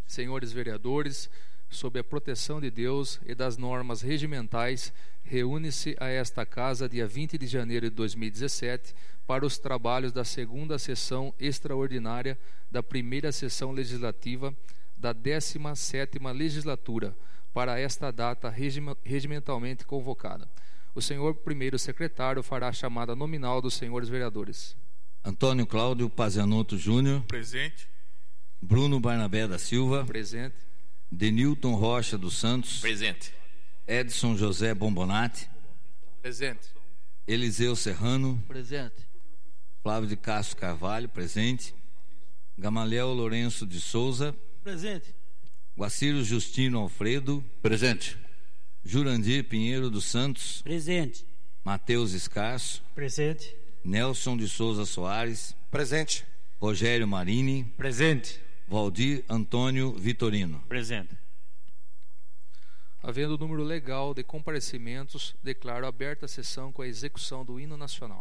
senhores vereadores, sob a proteção de Deus e das normas regimentais, reúne-se a esta casa dia 20 de janeiro de 2017 para os trabalhos da segunda sessão extraordinária da primeira sessão legislativa da 17ª legislatura, para esta data regimentalmente convocada. O senhor primeiro secretário fará a chamada nominal dos senhores vereadores. Antônio Cláudio Pazianotto Júnior. Presente. Bruno Barnabé da Silva. Presente. Denilton Rocha dos Santos. Presente. Edson José Bombonati. Presente. Eliseu Serrano. Presente. Flávio de Castro Carvalho. Presente. Gamaliel Lourenço de Souza. Presente. Guaciro Justino Alfredo. Presente. Jurandir Pinheiro dos Santos. Presente. Mateus Escarço. Presente. Nelson de Souza Soares. Presente. Rogério Marini. Presente. Valdir Antônio Vitorino. Presente. Havendo o número legal de comparecimentos, declaro aberta a sessão com a execução do hino nacional.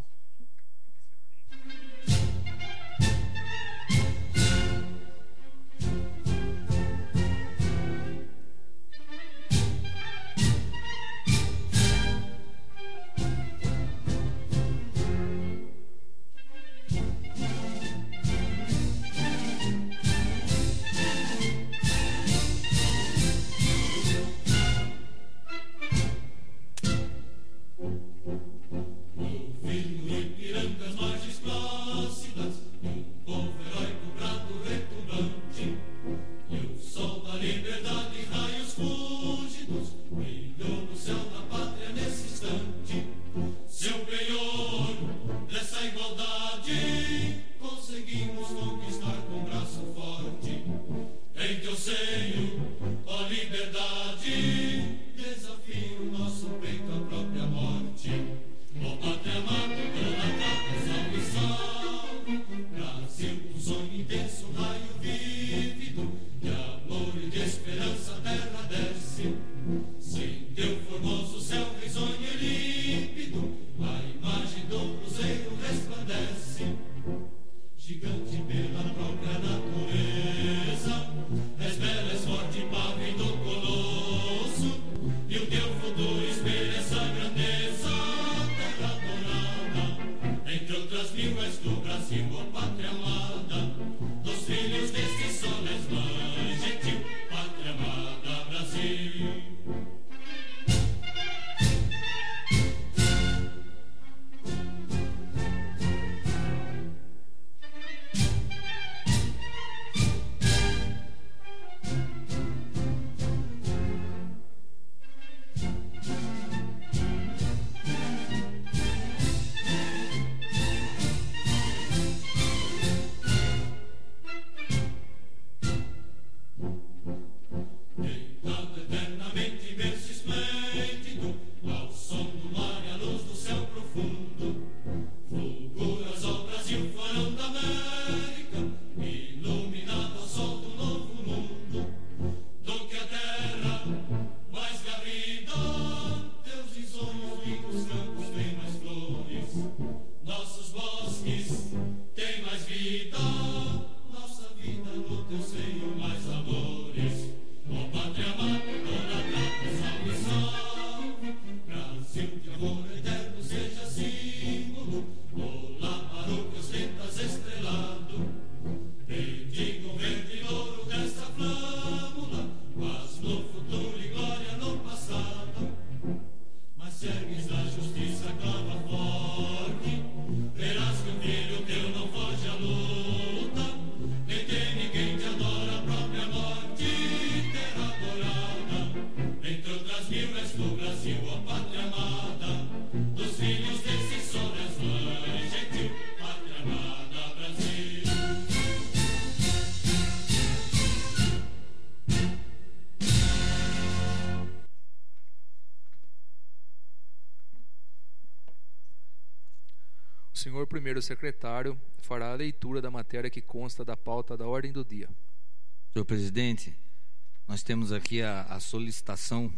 O senhor primeiro secretário fará a leitura da matéria que consta da pauta da ordem do dia. Senhor presidente, nós temos aqui a solicitação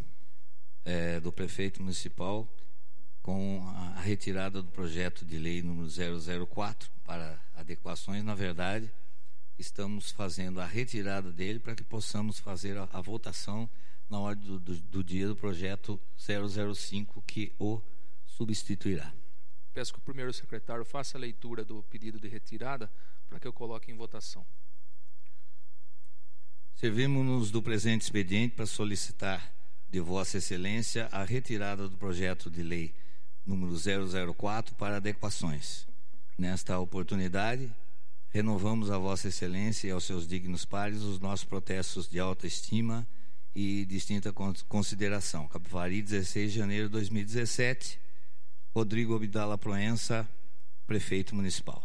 do prefeito municipal com a retirada do projeto de lei número 004 para adequações. Na verdade, estamos fazendo a retirada dele para que possamos fazer a votação na hora do dia do projeto 005 que o substituirá. Peço que o primeiro secretário faça a leitura do pedido de retirada para que eu coloque em votação. Servimos-nos do presente expediente para solicitar de Vossa Excelência a retirada do projeto de lei número 004 para adequações. Nesta oportunidade, renovamos a Vossa Excelência e aos seus dignos pares os nossos protestos de alta estima e distinta consideração. Capivari, 16 de janeiro de 2017, Rodrigo Abdala Proença, prefeito municipal.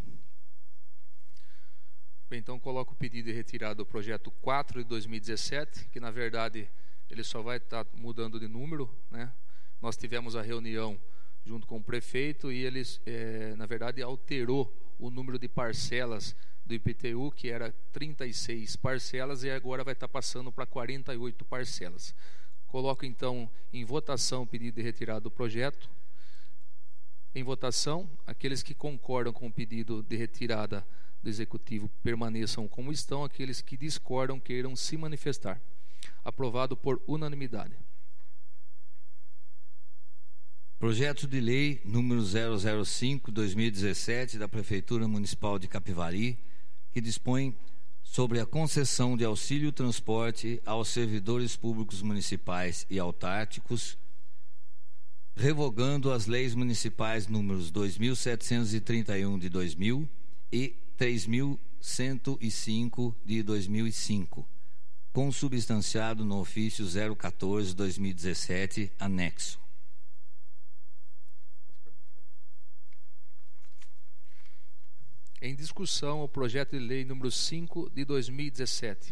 Bem, então coloco o pedido de retirada do projeto 4 de 2017, que na verdade ele só vai estar mudando de número, né? Nós tivemos a reunião junto com o prefeito e eles, na verdade, alterou o número de parcelas do IPTU, que era 36 parcelas, e agora vai estar passando para 48 parcelas. Coloco então em votação o pedido de retirada do projeto. Em votação, aqueles que concordam com o pedido de retirada do Executivo permaneçam como estão, aqueles que discordam queiram se manifestar. Aprovado por unanimidade. Projeto de lei número 005/2017 da Prefeitura Municipal de Capivari, que dispõe sobre a concessão de auxílio transporte aos servidores públicos municipais e autárquicos, revogando as leis municipais números 2.731 de 2000 e 3.105 de 2005, consubstanciado no ofício 014/2017, anexo. Em discussão, o projeto de lei número 5 de 2017.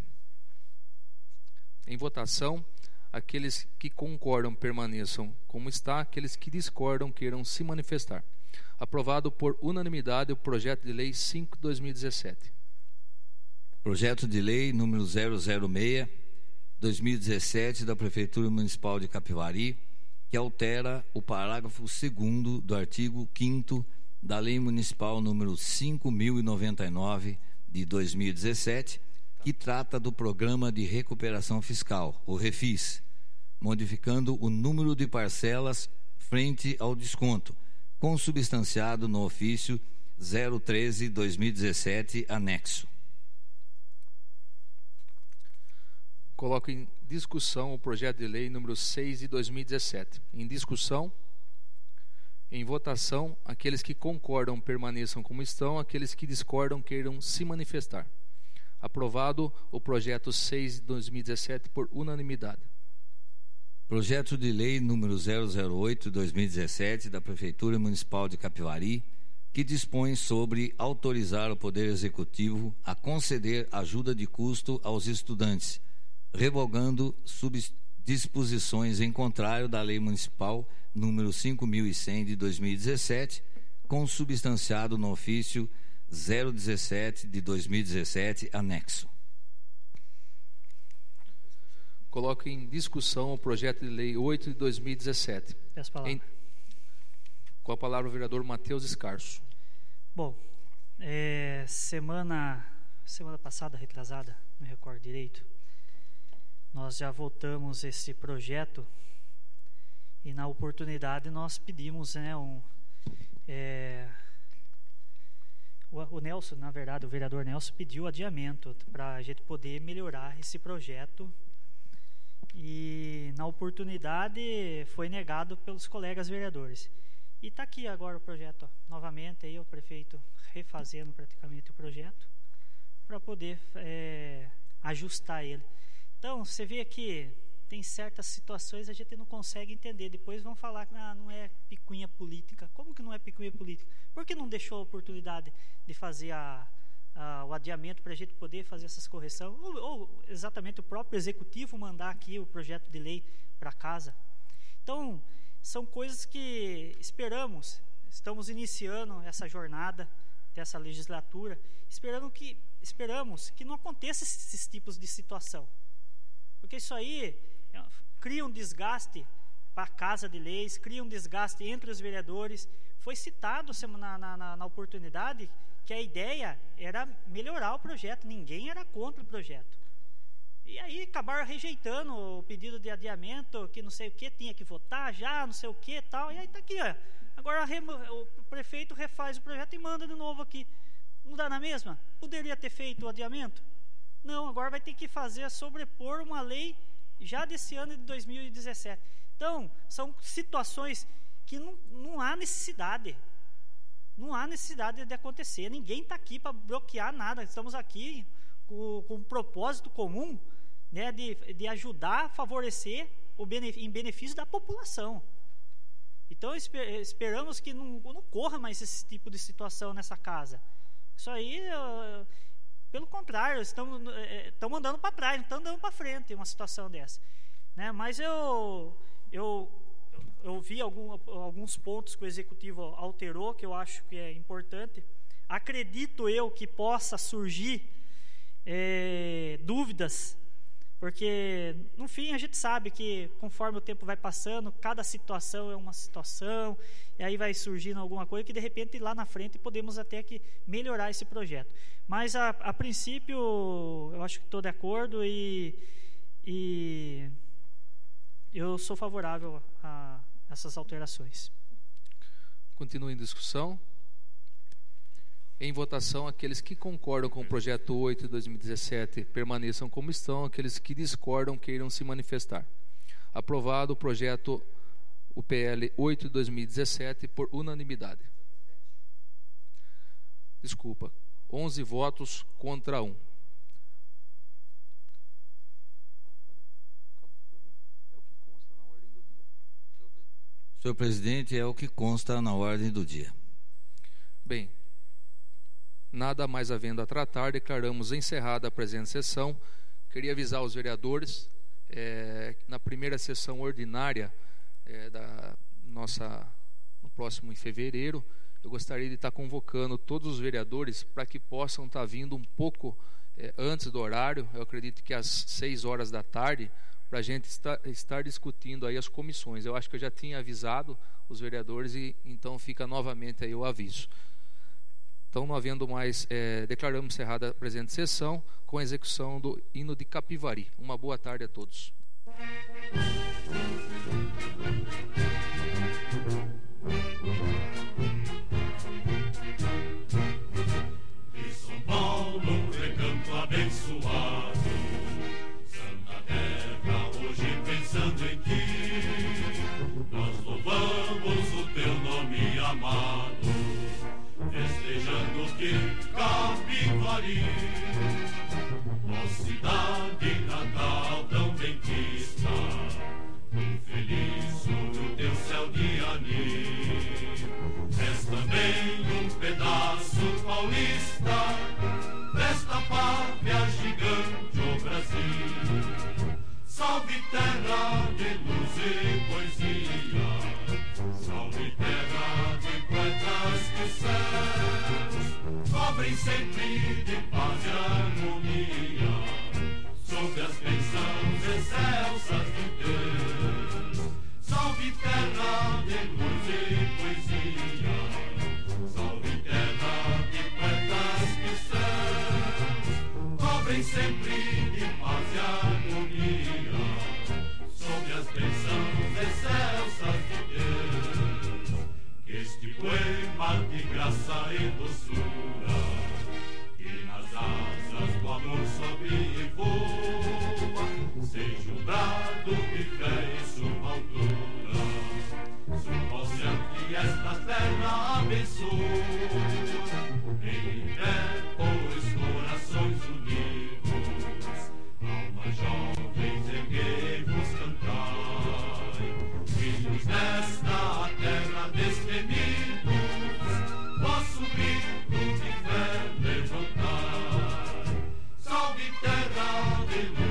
Em votação, aqueles que concordam permaneçam como está, aqueles que discordam queiram se manifestar. Aprovado por unanimidade o projeto de lei 5 de 2017. Projeto de lei número 006/2017 da Prefeitura Municipal de Capivari, que altera o parágrafo 2º do artigo 5º da Lei Municipal número 5.099 de 2017, que trata do Programa de Recuperação Fiscal, o REFIS, modificando o número de parcelas frente ao desconto, consubstanciado no ofício 013/2017, anexo. Coloco em discussão o projeto de lei número 6 de 2017. Em discussão, em votação, aqueles que concordam permaneçam como estão, aqueles que discordam queiram se manifestar. Aprovado o projeto 6 de 2017 por unanimidade. Projeto de lei número 008/2017 da Prefeitura Municipal de Capivari, que dispõe sobre autorizar o Poder Executivo a conceder ajuda de custo aos estudantes, revogando disposições em contrário da Lei Municipal número 5.100 de 2017, consubstanciado no ofício 017 de 2017, anexo. Coloco em discussão o projeto de lei 8 de 2017. Peço a palavra. Com a palavra o vereador Matheus Escarso. Bom, semana passada, retrasada, não me recordo direito, nós já votamos esse projeto e na oportunidade nós pedimos, né, o Nelson, na verdade, o vereador Nelson pediu adiamento para a gente poder melhorar esse projeto e na oportunidade foi negado pelos colegas vereadores. E está aqui agora o projeto, ó, novamente, aí o prefeito refazendo praticamente o projeto para poder ajustar ele. Então, você vê que tem certas situações a gente não consegue entender. Depois vão falar que não é picuinha política. Como que não é picuinha política? Por que não deixou a oportunidade de fazer o adiamento para a gente poder fazer essas correções? Ou exatamente o próprio executivo mandar aqui o projeto de lei para casa? Então, são coisas que estamos iniciando essa jornada dessa legislatura, esperamos que não aconteça esses tipos de situação. Porque isso aí cria um desgaste a Casa de Leis, cria um desgaste entre os vereadores. Foi citado na oportunidade que a ideia era melhorar o projeto, ninguém era contra o projeto. E aí acabaram rejeitando o pedido de adiamento, que não sei o que, tinha que votar já, não sei o que e tal. E aí está aqui, ó. Agora o prefeito refaz o projeto e manda de novo aqui. Não dá na mesma? Poderia ter feito o adiamento? Não, agora vai ter que fazer, sobrepor uma lei já desse ano de 2017. Então, são situações que não há necessidade. Não há necessidade de acontecer. Ninguém está aqui para bloquear nada. Estamos aqui com um propósito comum, né, de ajudar, favorecer em benefício da população. Então, esperamos que não corra mais esse tipo de situação nessa casa. Isso aí, pelo contrário, estão andando para trás, não estão andando para frente uma situação dessa. Né? Mas eu vi alguns pontos que o Executivo alterou, que eu acho que é importante. Acredito eu que possa surgir dúvidas, porque, no fim, a gente sabe que, conforme o tempo vai passando, cada situação é uma situação, e aí vai surgindo alguma coisa que, de repente, lá na frente, podemos até que melhorar esse projeto. Mas, a princípio, eu acho que estou de acordo e eu sou favorável a essas alterações. Continua em discussão. Em votação, aqueles que concordam com o projeto 8 de 2017 permaneçam como estão, aqueles que discordam queiram se manifestar. Aprovado o projeto UPL 8 de 2017 por unanimidade. Desculpa, 11 votos contra 1. Senhor presidente, é o que consta na ordem do dia. Bem, nada mais havendo a tratar, declaramos encerrada a presente sessão. Queria avisar os vereadores, na primeira sessão ordinária no próximo em fevereiro, eu gostaria de estar convocando todos os vereadores para que possam estar vindo um pouco antes do horário, eu acredito que às 6 horas da tarde, para a gente estar discutindo aí as comissões. Eu acho que eu já tinha avisado os vereadores e então fica novamente aí o aviso. Então, não havendo mais, declaramos encerrada a presente sessão com a execução do hino de Capivari. Uma boa tarde a todos. De São Paulo, recanto abençoado, Santa Terra, hoje pensando em ti, nós louvamos o teu nome amado, festejando que Capivari, ó cidade natal tão bendita, tão feliz sobre o teu céu de anil. És também um pedaço paulista desta pátria gigante, o Brasil. Salve terra de luz e poesia, salve terra de poetas que os céus cobrem sempre de paz e harmonia, sob as bênçãos excelsas de Deus. Salve terra de luz e poesia, salve terra de poetas que os céus cobrem sempre de paz e harmonia, sob as bênçãos excelsas de Deus. Que este poema de graça e doçura, que nas asas do amor sobe e voa, seja um brado de fé em sua altura, suba ao céu que esta terra abençoa. Em pé, pois, corações unidos, almas jovens, erguei-vos, cantai, filhos desta terra destemidos, vosso grito de fé levantai. Salve terra de luz